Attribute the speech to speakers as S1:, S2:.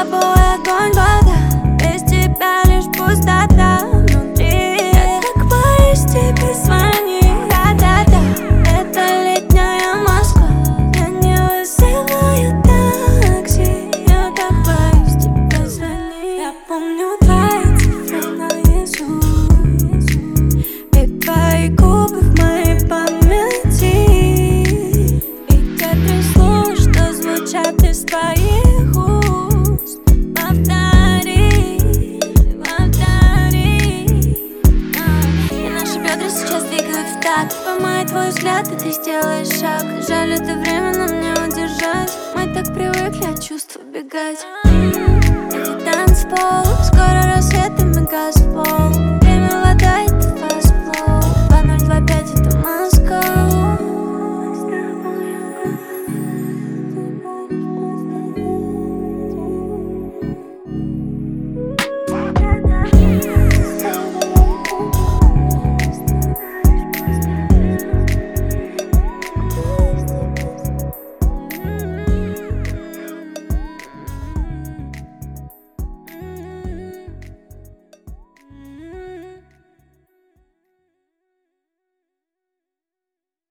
S1: тобой огонь, вода, без тебя лишь пустота внутри. Я так боюсь тебе звонить. Да-да-да, это летняя Москва, я не вызываю такси. Я так боюсь тебе звонить. Я помню твои цифры наизусть и твои губы в моей памяти. И те 3 слова, что звучат из твоих уст. Повтори, повтори. И наши бедра сейчас двигают в такт. Поймай твой взгляд, и ты сделаешь шаг. Жаль, это время нам не удержать. Мы так привыкли от чувств убегать. Это танцпол, скоро рассвет и мегасфол.